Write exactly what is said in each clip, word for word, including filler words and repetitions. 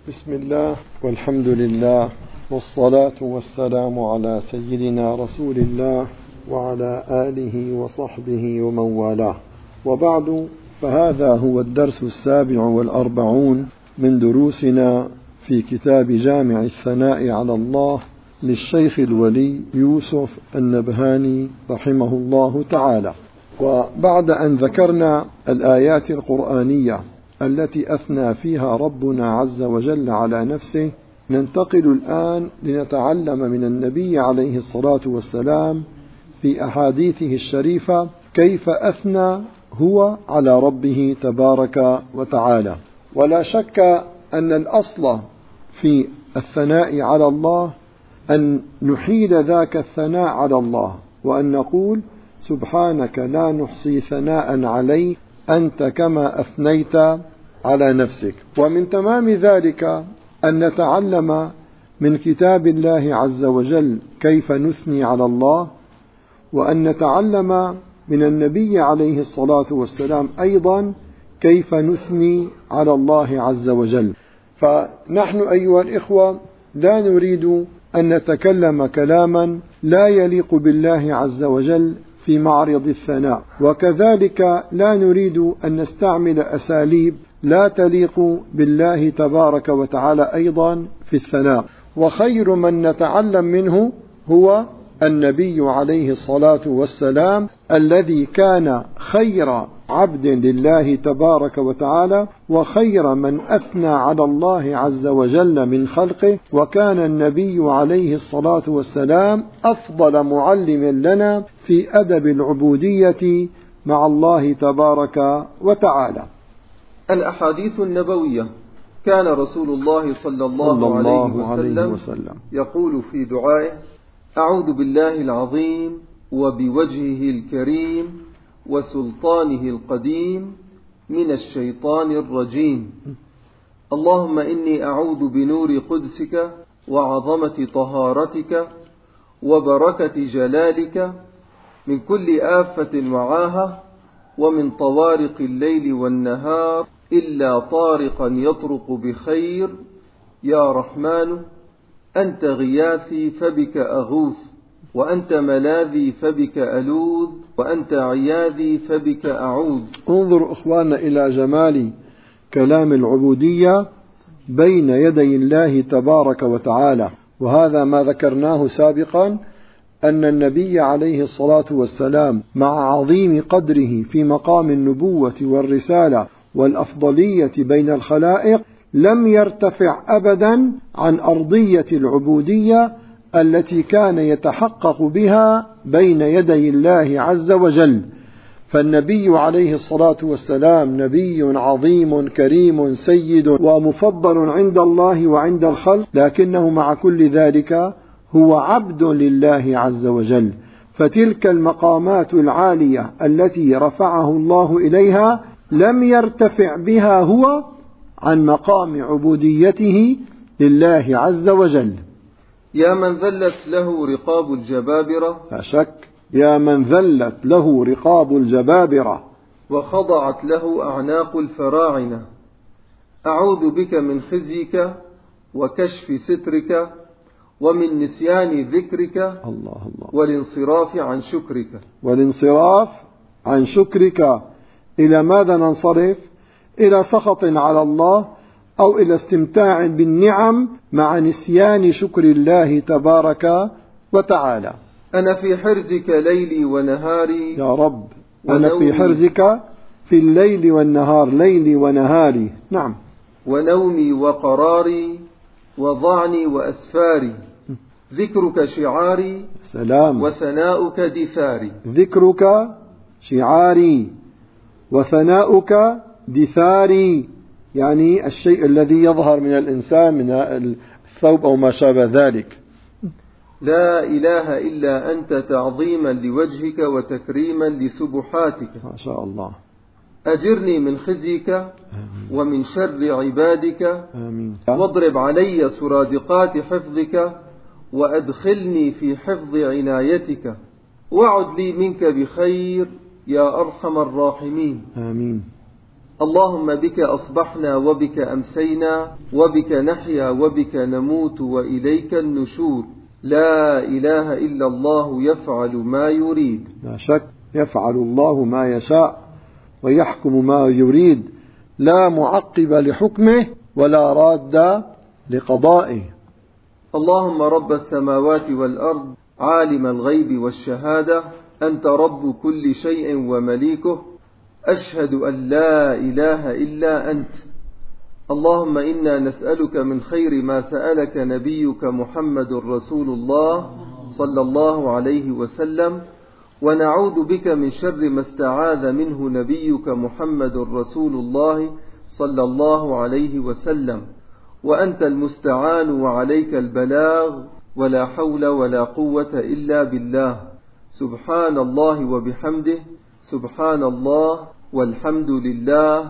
بسم الله والحمد لله والصلاة والسلام على سيدنا رسول الله وعلى آله وصحبه ومن والاه، وبعد، فهذا هو الدرس السابع والأربعون من دروسنا في كتاب جامع الثناء على الله للشيخ الولي يوسف النبهاني رحمه الله تعالى. وبعد أن ذكرنا الآيات القرآنية التي أثنى فيها ربنا عز وجل على نفسه، ننتقل الآن لنتعلم من النبي عليه الصلاة والسلام في أحاديثه الشريفة كيف أثنى هو على ربه تبارك وتعالى. ولا شك أن الأصل في الثناء على الله أن نحيل ذاك الثناء على الله، وأن نقول: سبحانك لا نحصي ثناء عليك أنت كما أثنيت على نفسك. ومن تمام ذلك أن نتعلم من كتاب الله عز وجل كيف نثني على الله، وأن نتعلم من النبي عليه الصلاة والسلام أيضا كيف نثني على الله عز وجل. فنحن أيها الإخوة لا نريد أن نتكلم كلاما لا يليق بالله عز وجل في معرض الثناء، وكذلك لا نريد أن نستعمل أساليب لا تليق بالله تبارك وتعالى أيضا في الثناء. وخير من نتعلم منه هو النبي عليه الصلاة والسلام، الذي كان خير عبد لله تبارك وتعالى وخير من أثنى على الله عز وجل من خلقه، وكان النبي عليه الصلاة والسلام أفضل معلم لنا في أدب العبودية مع الله تبارك وتعالى. الأحاديث النبوية. كان رسول الله صلى الله, صلى الله عليه, وسلم عليه وسلم يقول في دعائه: أعوذ بالله العظيم وبوجهه الكريم وسلطانه القديم من الشيطان الرجيم. اللهم إني أعوذ بنور قدسك وعظمة طهارتك وبركة جلالك من كل آفة وعاهة، ومن طوارق الليل والنهار إلا طارقا يطرق بخير، يا رحمن أنت غياثي فبك أغوث، وأنت ملاذي فبك ألوذ، وأنت عياذي فبك أعوذ. انظر أخواننا إلى جمال كلام العبودية بين يدي الله تبارك وتعالى. وهذا ما ذكرناه سابقا، أن النبي عليه الصلاة والسلام مع عظيم قدره في مقام النبوة والرسالة والأفضلية بين الخلائق لم يرتفع أبدا عن أرضية العبودية التي كان يتحقق بها بين يدي الله عز وجل. فالنبي عليه الصلاة والسلام نبي عظيم كريم سيد ومفضل عند الله وعند الخلق، لكنه مع كل ذلك هو عبد لله عز وجل. فتلك المقامات العالية التي رفعه الله إليها لم يرتفع بها هو عن مقام عبوديته لله عز وجل. يا من ذلت له رقاب الجبابرة، لا شك، يا من ذلت له رقاب الجبابرة وخضعت له أعناق الفراعنة، أعوذ بك من خزيك وكشف سترك ومن نسيان ذكرك الله الله والانصراف عن شكرك. والانصراف عن شكرك إلى ماذا ننصرف؟ إلى سخط على الله أو إلى استمتاع بالنعم مع نسيان شكر الله تبارك وتعالى. أنا في حرزك ليلي ونهاري يا رب، أنا في حرزك في الليل والنهار، ليلي ونهاري. نعم. ونومي وقراري وضعني وأسفاري، ذكرك شعاري سلام وثناؤك دثاري. ذكرك شعاري وثناؤك دثاري، يعني الشيء الذي يظهر من الإنسان من الثوب أو ما شابه ذلك. لا إله إلا أنت تعظيما لوجهك وتكريما لسبحاتك. ما شاء الله. أجرني من خزيك آمين. ومن شر عبادك آمين. واضرب علي سرادقات حفظك وأدخلني في حفظ عنايتك، وعد لي منك بخير يا أرحم الراحمين. آمين. اللهم بك أصبحنا وبك أمسينا وبك نحيا وبك نموت وإليك النشور. لا إله إلا الله يفعل ما يريد. لا شك يفعل الله ما يشاء ويحكم ما يريد، لا معقب لحكمه ولا راد لقضائه. اللهم رب السماوات والأرض عالم الغيب والشهادة، أنت رب كل شيء ومليكه، أشهد أن لا إله إلا أنت. اللهم إنا نسألك من خير ما سألك نبيك محمد رسول الله صلى الله عليه وسلم، ونعوذ بك من شر ما استعاذ منه نبيك محمد رسول الله صلى الله عليه وسلم، وأنت المستعان وعليك البلاغ، ولا حول ولا قوة إلا بالله. سبحان الله وبحمده، سبحان الله والحمد لله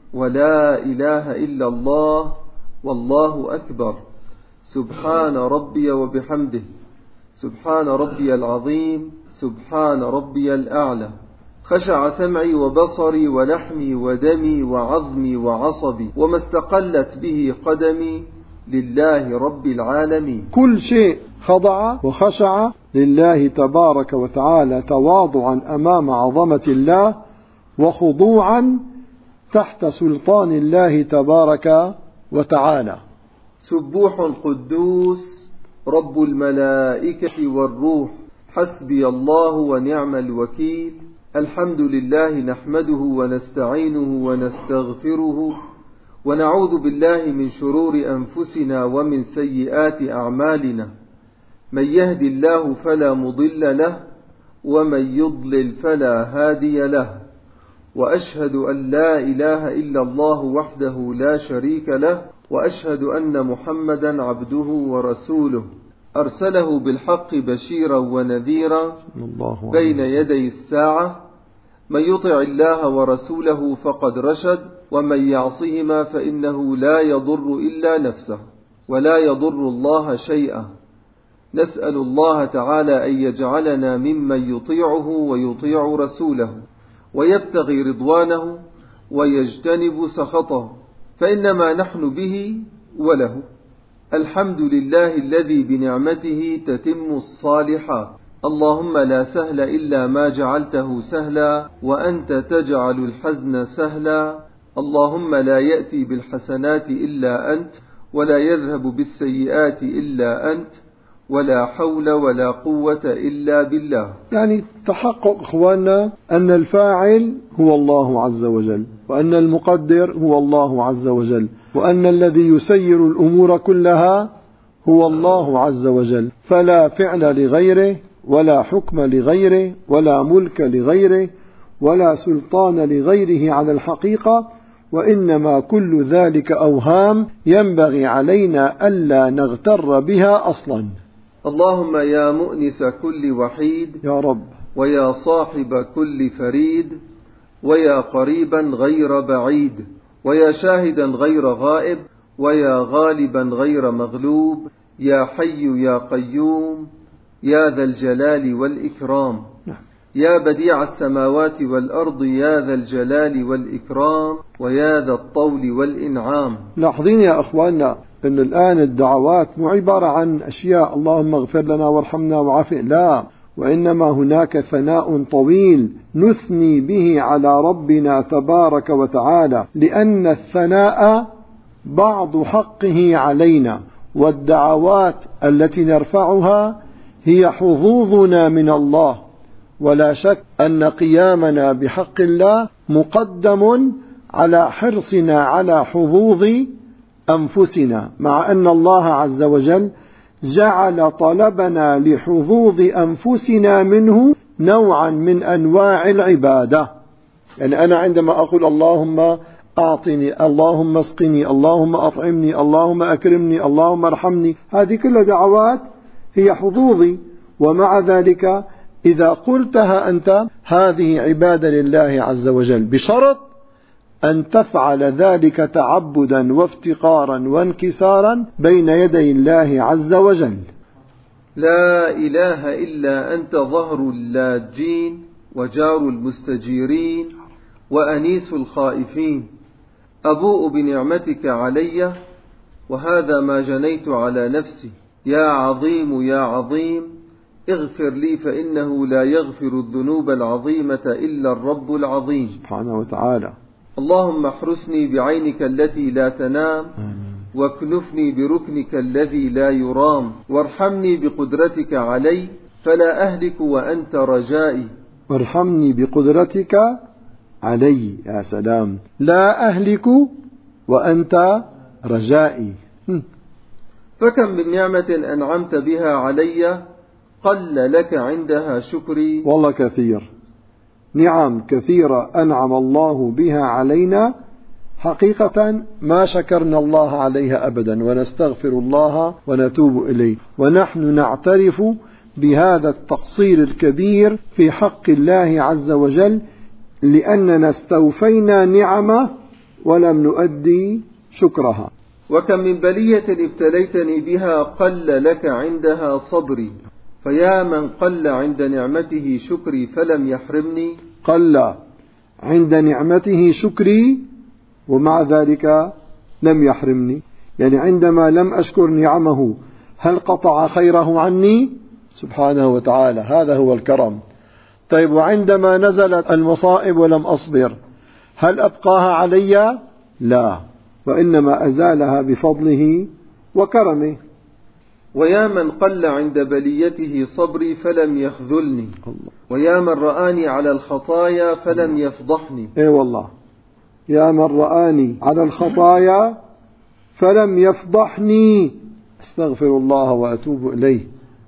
ولا إله إلا الله والله أكبر. سبحان ربي وبحمده، سبحان ربي العظيم، سبحان ربي الأعلى. خشع سمعي وبصري ولحمي ودمي وعظمي وعصبي وما استقلت به قدمي لله رب العالمين. كل شيء خضع وخشع لله تبارك وتعالى تواضعا أمام عظمة الله وخضوعا تحت سلطان الله تبارك وتعالى. سبوح قدوس رب الملائكة والروح، حسبي الله ونعم الوكيل. الحمد لله نحمده ونستعينه ونستغفره، ونعوذ بالله من شرور أنفسنا ومن سيئات أعمالنا. من يهد الله فلا مضل له، ومن يضلل فلا هادي له. وأشهد أن لا إله إلا الله وحده لا شريك له، وأشهد أن محمدا عبده ورسوله، أرسله بالحق بشيرا ونذيرا بين يدي الساعة. من يطع الله ورسوله فقد رشد، ومن يعصهما فإنه لا يضر إلا نفسه ولا يضر الله شيئا. نسأل الله تعالى أن يجعلنا ممن يطيعه ويطيع رسوله ويبتغي رضوانه ويجتنب سخطه، فإنما نحن به وله. الحمد لله الذي بنعمته تتم الصالحات. اللهم لا سهل إلا ما جعلته سهلا، وأنت تجعل الحزن سهلا. اللهم لا يأتي بالحسنات إلا أنت، ولا يذهب بالسيئات إلا أنت، ولا حول ولا قوة إلا بالله. يعني تحقق إخواننا أن الفاعل هو الله عز وجل، وأن المقدر هو الله عز وجل، وأن الذي يسير الأمور كلها هو الله عز وجل، فلا فعل لغيره، ولا حكم لغيره، ولا ملك لغيره، ولا سلطان لغيره على الحقيقة، وإنما كل ذلك أوهام ينبغي علينا ألا نغتر بها أصلا. اللهم يا مؤنس كل وحيد يا رب، ويا صاحب كل فريد، ويا قريبا غير بعيد، ويا شاهدا غير غائب، ويا غالبا غير مغلوب، يا حي يا قيوم، يا ذا الجلال والإكرام، يا بديع السماوات والأرض، يا ذا الجلال والإكرام، ويا ذا الطول والإنعام. لاحظين يا أخواننا أن الآن الدعوات مو عبارة عن أشياء اللهم اغفر لنا وارحمنا وعافنا، لا، وإنما هناك ثناء طويل نثني به على ربنا تبارك وتعالى، لأن الثناء بعض حقه علينا، والدعوات التي نرفعها هي حظوظنا من الله. ولا شك أن قيامنا بحق الله مقدم على حرصنا على حظوظ أنفسنا، مع أن الله عز وجل جعل طلبنا لحظوظ أنفسنا منه نوعا من أنواع العبادة. يعني أنا عندما أقول اللهم أعطني، اللهم اسقني، اللهم أطعمني، اللهم أكرمني، اللهم ارحمني، هذه كلها دعوات هي حظوظي، ومع ذلك إذا قلتها أنت هذه عبادة لله عز وجل، بشرط أن تفعل ذلك تعبدا وافتقارا وانكسارا بين يدي الله عز وجل. لا إله إلا أنت ظهر اللاجين، وجار المستجيرين، وأنيس الخائفين. أبوء بنعمتك علي وهذا ما جنيت على نفسي. يا عظيم يا عظيم اغفر لي فإنه لا يغفر الذنوب العظيمة إلا الرب العظيم سبحانه وتعالى. اللهم احرسني بعينك التي لا تنام واكنفني بركنك الذي لا يرام وارحمني بقدرتك علي فلا أهلك وأنت رجائي. وارحمني بقدرتك علي، يا سلام، لا أهلك وأنت رجائي. فكم من نعمة أنعمت بها علي قل لك عندها شكري. والله كثير، نعم كثيرة أنعم الله بها علينا حقيقة ما شكرنا الله عليها أبدا، ونستغفر الله ونتوب إليه، ونحن نعترف بهذا التقصير الكبير في حق الله عز وجل، لأننا استوفينا نعمة ولم نؤدي شكرها. وكم من بلية ابتليتني بها قل لك عندها صبري، فيا من قل عند نعمته شكري فلم يحرمني. قل عند نعمته شكري ومع ذلك لم يحرمني، يعني عندما لم أشكر نعمه هل قطع خيره عني؟ سبحانه وتعالى، هذا هو الكرم. طيب، وعندما نزلت المصائب ولم أصبر هل أبقاها علي؟ لا، وإنما أزالها بفضله وكرمه. ويا من قل عند بليته صبري فلم يخذلني، ويا من رآني على الخطايا فلم يفضحني. اي والله، يا من رآني على الخطايا فلم يفضحني، استغفر الله وأتوب إليه.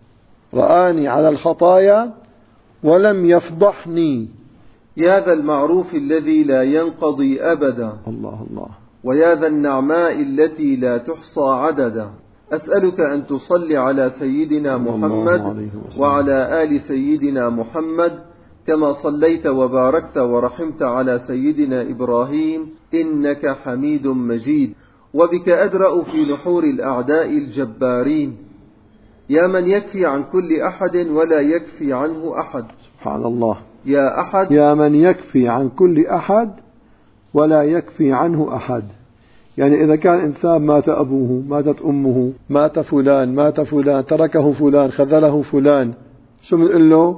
رآني على الخطايا ولم يفضحني. يا ذا المعروف الذي لا ينقضي أبدا، الله الله، ويا ذا النعماء التي لا تحصى عددا. أسألك أن تصلي على سيدنا محمد وعلى آل سيدنا محمد كما صليت وباركت ورحمت على سيدنا إبراهيم إنك حميد مجيد. وبك أدرأ في نحور الأعداء الجبارين، يا من يكفي عن كل أحد ولا يكفي عنه أحد. سبحان الله، يا أحد، يا من يكفي عن كل أحد ولا يكفي عنه أحد. يعني إذا كان إنسان مات أبوه، ماتت أمه، مات فلان، مات فلان، تركه فلان، خذله فلان، شو بنقول له؟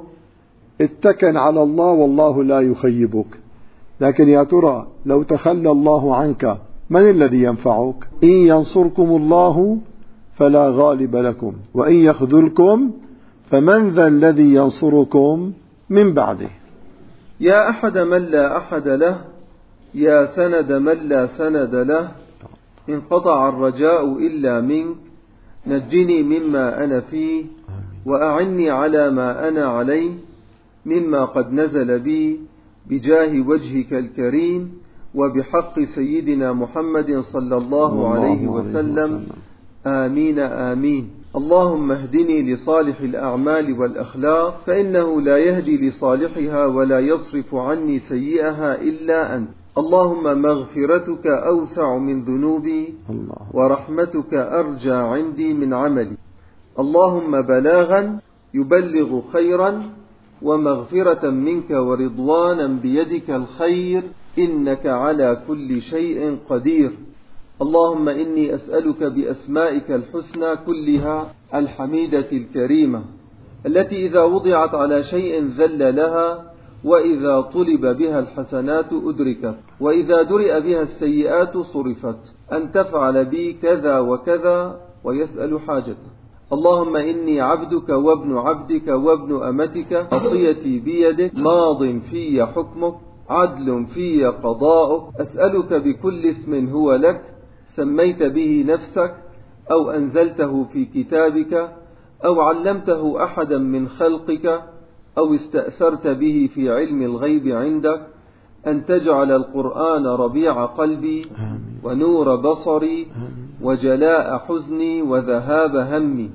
اتكل على الله والله لا يخيبك. لكن يا ترى لو تخلى الله عنك من الذي ينفعك؟ إن ينصركم الله فلا غالب لكم، وإن يخذلكم فمن ذا الذي ينصركم من بعده. يا أحد من لا أحد له، يا سند من لا سند له، انقطع الرجاء إلا منك، نجني مما أنا فيه وأعني على ما أنا عليه مما قد نزل بي، بجاه وجهك الكريم وبحق سيدنا محمد صلى الله عليه وسلم. آمين آمين. اللهم اهدني لصالح الأعمال والأخلاق، فإنه لا يهدي لصالحها ولا يصرف عني سيئها إلا أنت. اللهم مغفرتك أوسع من ذنوبي ورحمتك أرجى عندي من عملي. اللهم بلاغا يبلغ خيرا ومغفرة منك ورضوانا بيدك الخير، إنك على كل شيء قدير. اللهم إني أسألك بأسمائك الحسنى كلها الحميدة الكريمة، التي إذا وضعت على شيء ذل لها، وإذا طلب بها الحسنات أدركت، وإذا درئ بها السيئات صرفت، أن تفعل بي كذا وكذا ويسأل حاجته. اللهم إني عبدك وابن عبدك وابن أمتك، عصيتي بيدك، ماض في حكمك، عدل في قضاؤك. أسألك بكل اسم هو لك سميت به نفسك أو أنزلته في كتابك أو علمته أحدا من خلقك أو استأثرت به في علم الغيب عندك، أن تجعل القرآن ربيع قلبي ونور بصري وجلاء حزني وذهاب همي.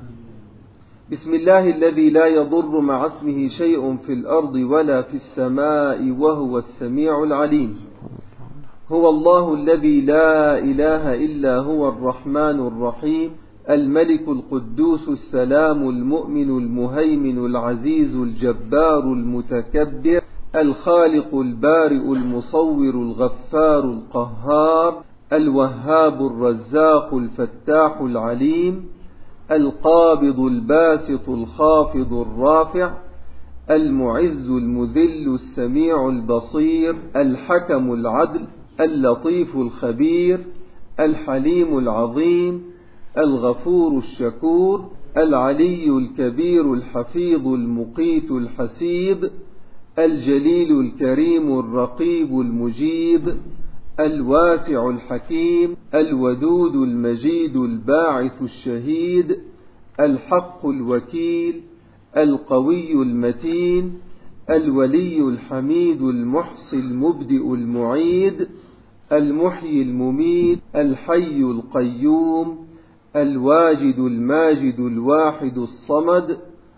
بسم الله الذي لا يضر مع اسمه شيء في الأرض ولا في السماء وهو السميع العليم. هو الله الذي لا إله إلا هو الرحمن الرحيم، الملك القدوس السلام المؤمن المهيمن العزيز الجبار المتكبر الخالق البارئ المصور الغفار القهار الوهاب الرزاق الفتاح العليم القابض الباسط الخافض الرافع المعز المذل السميع البصير الحكم العدل اللطيف الخبير الحليم العظيم الغفور الشكور العلي الكبير الحفيظ المقيت الحسيب الجليل الكريم الرقيب المجيب الواسع الحكيم الودود المجيد الباعث الشهيد الحق الوكيل القوي المتين الولي الحميد المحصي المبدئ المعيد المحيي المميت الحي القيوم الواجد الماجد الواحد الصمد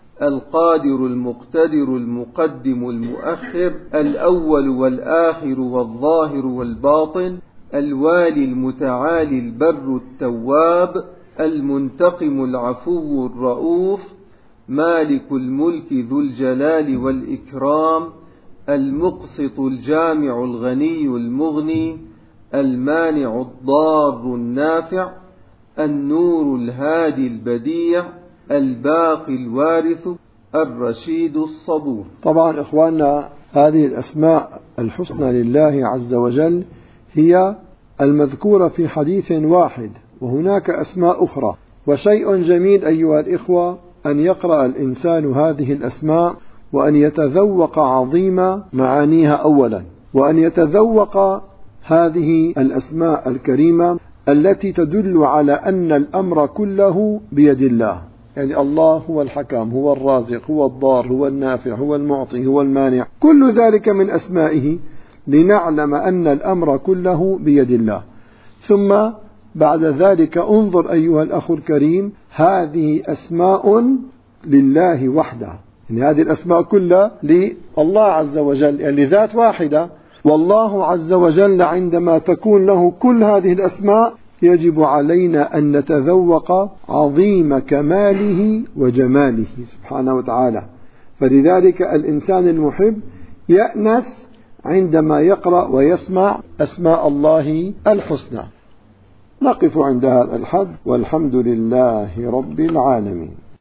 القادر المقتدر المقدم المؤخر الأول والآخر والظاهر والباطن الوالي المتعالي البر التواب المنتقم العفو الرؤوف مالك الملك ذو الجلال والإكرام المقسط الجامع الغني المغني المانع الضار النافع النور الهادي البديع الباقي الوارث الرشيد الصبور. طبعا إخواننا، هذه الأسماء الحسنى لله عز وجل هي المذكورة في حديث واحد، وهناك أسماء أخرى. وشيء جميل أيها الإخوة أن يقرأ الإنسان هذه الأسماء وأن يتذوق عظيم معانيها أولا، وأن يتذوق هذه الأسماء الكريمة التي تدل على أن الأمر كله بيد الله. يعني الله هو الحكم، هو الرازق، هو الضار، هو النافع، هو المعطي، هو المانع، كل ذلك من أسمائه، لنعلم أن الأمر كله بيد الله. ثم بعد ذلك انظر أيها الأخ الكريم، هذه أسماء لله وحده، يعني هذه الأسماء كلها لله عز وجل، يعني لذات واحدة. والله عز وجل عندما تكون له كل هذه الأسماء يجب علينا أن نتذوق عظيم كماله وجماله سبحانه وتعالى. فلذلك الإنسان المحب يأنس عندما يقرأ ويسمع أسماء الله الحسنى. نقف عند هذا الحد، والحمد لله رب العالمين.